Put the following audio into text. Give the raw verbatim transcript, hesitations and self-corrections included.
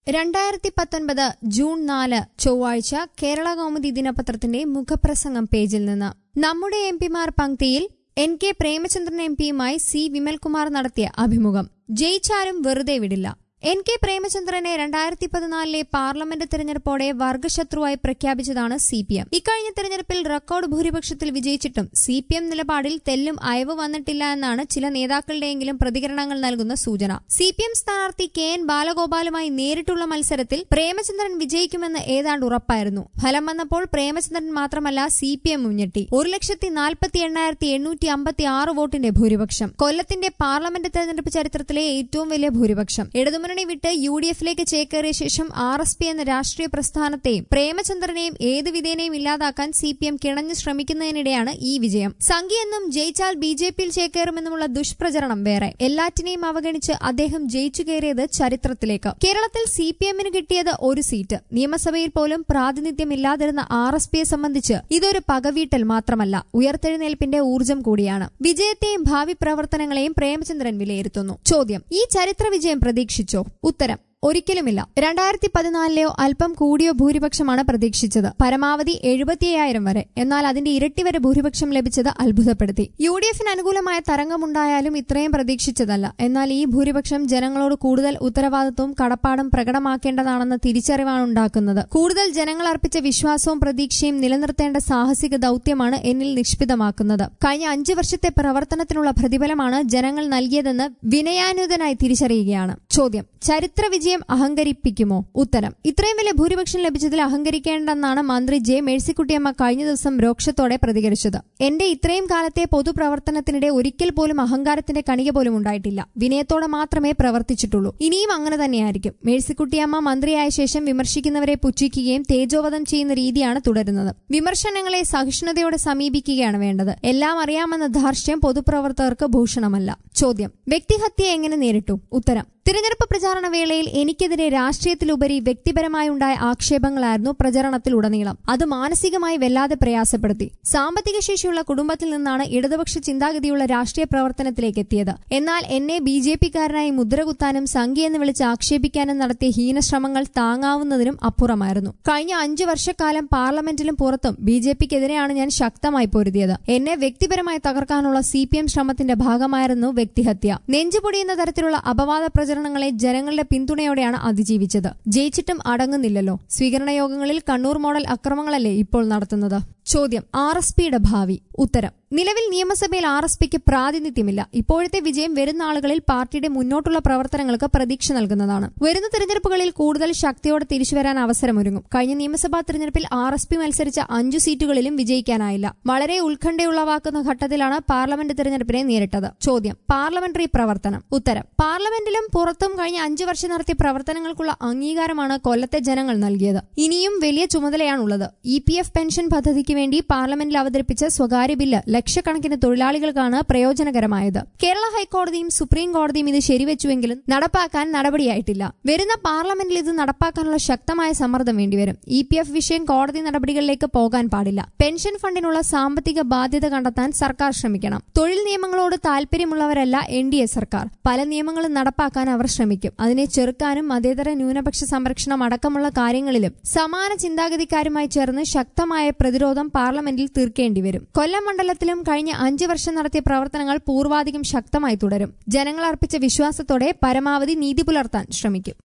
രണ്ടായിരത്തി പത്തൊൻപത് ജൂൺ നാല് ചൊവ്വാഴ്ച കേരള കൗമുദി ദിനപത്രത്തിന്റെ മുഖപ്രസംഗം പേജിൽ നിന്ന് നമ്മുടെ എംപിമാർ പങ്ക്തിയിൽ എൻ കെ പ്രേമചന്ദ്രൻ എംപിയുമായി സി വിമൽകുമാർ നടത്തിയ അഭിമുഖം. ജയിച്ചാരും വെറുതെ വിടില്ല. എൻ കെ പ്രേമചന്ദ്രനെ രണ്ടായിരത്തി പതിനാലിലെ പാർലമെന്റ് തെരഞ്ഞെടുപ്പോടെ വർഗശത്രുവായി പ്രഖ്യാപിച്ചതാണ് സി പി എം. ഇക്കഴിഞ്ഞ തെരഞ്ഞെടുപ്പിൽ റെക്കോർഡ് ഭൂരിപക്ഷത്തിൽ വിജയിച്ചിട്ടും സി പി എം നിലപാടിൽ തെല്ലും അയവ് വന്നിട്ടില്ല എന്നാണ് ചില നേതാക്കളുടെയെങ്കിലും പ്രതികരണങ്ങൾ നൽകുന്ന സൂചന. സി പി എം സ്ഥാനാർത്ഥി കെ എൻ ബാലഗോപാലുമായി നേരിട്ടുള്ള മത്സരത്തിൽ പ്രേമചന്ദ്രൻ വിജയിക്കുമെന്ന് ഏതാണ്ട് ഉറപ്പായിരുന്നു. ഫലം വന്നപ്പോൾ പ്രേമചന്ദ്രൻ മാത്രമല്ല സി പി എം മുഞ്ഞെട്ടി. ഒരു ലക്ഷത്തി നാൽപ്പത്തി എണ്ണായിരത്തി എണ്ണൂറ്റി അമ്പത്തി ആറ് വോട്ടിന്റെ ഭൂരിപക്ഷം. കൊല്ലത്തിന്റെ പാർലമെന്റ് തെരഞ്ഞെടുപ്പ് ചരിത്രത്തിലെ ഏറ്റവും വലിയ ഭൂരിപക്ഷം. ഇടതുമുന്നണി വിട്ട് യു ഡി എഫിലേക്ക് ചേക്കേറിയ ശേഷം ആർ എസ് പി എന്ന രാഷ്ട്രീയ പ്രസ്ഥാനത്തെയും പ്രേമചന്ദ്രനെയും ഏത് വിധേനയും ഇല്ലാതാക്കാൻ സി പി എം കിണഞ്ഞു ശ്രമിക്കുന്നതിനിടെയാണ് ഈ വിജയം. സംഖ്യയെന്നും ജയിച്ചാൽ ബി ജെ പിയിൽ ചേക്കേറുമെന്നുമുള്ള ദുഷ്പ്രചരണം വേറെ. എല്ലാറ്റിനെയും അവഗണിച്ച് അദ്ദേഹം ജയിച്ചു കയറിയത് ചരിത്രത്തിലേക്ക്. കേരളത്തിൽ സി പി എമ്മിന് കിട്ടിയത് ഒരു സീറ്റ്. നിയമസഭയിൽ പോലും പ്രാതിനിധ്യമില്ലാതിരുന്ന ആർ എസ് പിയെ സംബന്ധിച്ച് ഇതൊരു പകവീട്ടൽ മാത്രമല്ല, ഉയർത്തെഴുന്നേൽപ്പിന്റെ ഊർജ്ജം കൂടിയാണ്. വിജയത്തെയും ഭാവി പ്രവർത്തനങ്ങളെയും പ്രേമചന്ദ്രൻ വിലയിരുത്തുന്നു. ചോദ്യം: ഈ ചരിത്ര വിജയം പ്രതീക്ഷിച്ചോ? ഉത്തരം: ഒരിക്കലുമില്ല. രണ്ടായിരത്തി പതിനാലിലെയോ അല്പം കൂടിയോ ഭൂരിപക്ഷമാണ് പ്രതീക്ഷിച്ചത്. പരമാവധി എഴുപത്തിയ്യായിരം വരെ. എന്നാൽ അതിന്റെ ഇരട്ടി വരെ ഭൂരിപക്ഷം ലഭിച്ചത് അത്ഭുതപ്പെടുത്തി. യു ഡി എഫിന് അനുകൂലമായ തരംഗമുണ്ടായാലും ഇത്രയും പ്രതീക്ഷിച്ചതല്ല. എന്നാൽ ഈ ഭൂരിപക്ഷം ജനങ്ങളോട് കൂടുതൽ ഉത്തരവാദിത്വവും കടപ്പാടും പ്രകടമാക്കേണ്ടതാണെന്ന തിരിച്ചറിവാണ് ഉണ്ടാക്കുന്നത്. കൂടുതൽ ജനങ്ങൾ അർപ്പിച്ച വിശ്വാസവും പ്രതീക്ഷയും നിലനിർത്തേണ്ട സാഹസിക ദൌത്യമാണ് എന്നിൽ നിക്ഷിപ്തമാക്കുന്നത്. കഴിഞ്ഞ അഞ്ചു വർഷത്തെ പ്രവർത്തനത്തിനുള്ള പ്രതിഫലമാണ് ജനങ്ങൾ നൽകിയതെന്ന് വിനയാന്വിതനായി തിരിച്ചറിയുകയാണ്. ചോദ്യം: ചരിത്ര വിജയം അഹങ്കരിപ്പിക്കുമോ? ഉത്തരം: ഇത്രയും വലിയ ഭൂരിപക്ഷം ലഭിച്ചതിൽ അഹങ്കരിക്കേണ്ടെന്നാണ് മന്ത്രി ജെ മേഴ്സിക്കുട്ടിയമ്മ കഴിഞ്ഞ ദിവസം രോക്ഷത്തോടെ പ്രതികരിച്ചത്. എന്റെ ഇത്രയും കാലത്തെ പൊതുപ്രവർത്തനത്തിനിടെ ഒരിക്കൽ പോലും അഹങ്കാരത്തിന്റെ കണിക പോലും ഉണ്ടായിട്ടില്ല. വിനയത്തോടെ മാത്രമേ പ്രവർത്തിച്ചിട്ടുള്ളൂ. ഇനിയും അങ്ങനെ തന്നെയായിരിക്കും. മേഴ്സിക്കുട്ടിയമ്മ മന്ത്രിയായ ശേഷം വിമർശിക്കുന്നവരെ പുച്ഛിക്കുകയും തേജോവധം ചെയ്യുന്ന രീതിയാണ് തുടരുന്നത്. വിമർശനങ്ങളെ സഹിഷ്ണുതയോടെ സമീപിക്കുകയാണ് വേണ്ടത്. എല്ലാം അറിയാമെന്ന ധാർഷ്ട്യം പൊതുപ്രവർത്തകർക്ക് ഭൂഷണമല്ല. ചോദ്യം: വ്യക്തിഹത്യ എങ്ങനെ നേരിട്ടു? ഉത്തരം: തിരഞ്ഞെടുപ്പ് പ്രചാരണ വേളയിൽ എനിക്കെതിരെ രാഷ്ട്രീയത്തിലുപരി വ്യക്തിപരമായുണ്ടായ ആക്ഷേപങ്ങളായിരുന്നു പ്രചരണത്തിലുടനീളം. അത് മാനസികമായി വല്ലാതെ പ്രയാസപ്പെടുത്തി. സാമ്പത്തിക ശേഷിയുള്ള കുടുംബത്തിൽ നിന്നാണ് ഇടതുപക്ഷ ചിന്താഗതിയുള്ള രാഷ്ട്രീയ പ്രവർത്തനത്തിലേക്ക് എത്തിയത്. എന്നാൽ എന്നെ ബി ജെ പിക്കാരനായി മുദ്രകുത്താനും സംഖ്യയെന്ന് വിളിച്ച് ആക്ഷേപിക്കാനും നടത്തിയ ഹീനശ്രമങ്ങൾ താങ്ങാവുന്നതിനും അപ്പുറമായിരുന്നു. കഴിഞ്ഞ അഞ്ചു വർഷക്കാലം പാർലമെന്റിലും പുറത്തും ബി ജെ പിക്കെതിരെയാണ് ഞാൻ ശക്തമായി പൊരുതിയത്. എന്നെ വ്യക്തിപരമായി തകർക്കാനുള്ള സി പി എം ശ്രമത്തിന്റെ ഭാഗമായിരുന്നു വ്യക്തിഹത്യ. നെഞ്ചുപൊടിയുന്ന തരത്തിലുള്ള അപവാദ പ്രചരണങ്ങളെ ജനങ്ങളുടെ പിന്തുണയോടെയാണ് അതിജീവിച്ചത്. ജയിച്ചിട്ടും അടങ്ങുന്നില്ലല്ലോ. സ്വീകരണ യോഗങ്ങളിൽ കണ്ണൂർ മോഡൽ അക്രമങ്ങളല്ലേ ഇപ്പോൾ നടത്തുന്നത്? ചോദ്യം: ആർ എസ് പിയുടെ ഭാവി. ഉത്തരം: നിലവിൽ നിയമസഭയിൽ ആർ എസ് പിക്ക് പ്രാതിനിധ്യമില്ല. ഇപ്പോഴത്തെ വിജയം വരുന്ന ആളുകളിൽ പാർട്ടിയുടെ മുന്നോട്ടുള്ള പ്രവർത്തനങ്ങൾക്ക് പ്രതീക്ഷ നൽകുന്നതാണ്. വരുന്ന തെരഞ്ഞെടുപ്പുകളിൽ കൂടുതൽ ശക്തിയോടെ തിരിച്ചുവരാൻ അവസരമൊരുങ്ങും. കഴിഞ്ഞ നിയമസഭാ തെരഞ്ഞെടുപ്പിൽ ആർ എസ് പി മത്സരിച്ച അഞ്ചു സീറ്റുകളിലും വിജയിക്കാനായില്ല. വളരെ ഉത്കണ്ഠയുളവാക്കുന്ന ഘട്ടത്തിലാണ് പാർലമെന്റ് തെരഞ്ഞെടുപ്പിനെ നേരിട്ടത്. ചോദ്യം: പാർലമെന്ററി പ്രവർത്തനം. ഉത്തരം: പാർലമെന്റിലും പുറത്തും കഴിഞ്ഞ അഞ്ചു വർഷം നടത്തിയ പ്രവർത്തനങ്ങൾക്കുള്ള അംഗീകാരമാണ് കൊല്ലത്തെ ജനങ്ങൾ നൽകിയത്. ഇനിയും വലിയ ചുമതലയാണുള്ളത്. ഇ പി എഫ് പെൻഷൻ പദ്ധതിക്ക് വേണ്ടി പാർലമെന്റിൽ അവതരിപ്പിച്ച സ്വകാര്യ ബില്ല് ലക്ഷക്കണക്കിന് തൊഴിലാളികൾക്കാണ് പ്രയോജനകരമായത്. കേരള ഹൈക്കോടതിയും സുപ്രീം കോടതിയും ഇത് ശരിവെച്ചുവെങ്കിലും നടപ്പാക്കാൻ നടപടിയായിട്ടില്ല. വരുന്ന പാർലമെന്റിൽ ഇത് നടപ്പാക്കാനുള്ള ശക്തമായ സമ്മർദ്ദം വേണ്ടിവരും. ഇ പി എഫ് വിഷയം കോടതി നടപടികളിലേക്ക് പോകാൻ പാടില്ല. പെൻഷൻ ഫണ്ടിനുള്ള സാമ്പത്തിക ബാധ്യത കണ്ടെത്താൻ സർക്കാർ ശ്രമിക്കണം. തൊഴിൽ നിയമങ്ങളോട് താൽപര്യമുള്ളവരല്ല എൻ ഡി എ സർക്കാർ. പല നിയമങ്ങളും നടപ്പാക്കാൻ അവർ ശ്രമിക്കും. അതിനെ ചെറുക്കാനും മതേതര ന്യൂനപക്ഷ സംരക്ഷണം അടക്കമുള്ള കാര്യങ്ങളിലും സമാന ചിന്താഗതിക്കാരുമായി ചേർന്ന് ശക്തമായ പ്രതിരോധം പാർലമെന്റിൽ തീർക്കേണ്ടി വരും. കൊല്ലം മണ്ഡലത്തിലും കഴിഞ്ഞ അഞ്ചു വർഷം നടത്തിയ പ്രവർത്തനങ്ങൾ പൂർവാധികം ശക്തമായി തുടരും. ജനങ്ങൾ അർപ്പിച്ച വിശ്വാസത്തോടെ പരമാവധി നീതി പുലർത്താൻ ശ്രമിക്കും.